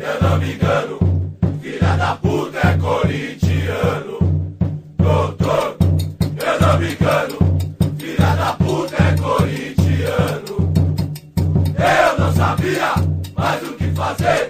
eu não me engano. Filha da puta é corintiano. Doutor, eu não me engano. Filha da puta é corintiano. Eu não sabia mais o que fazer.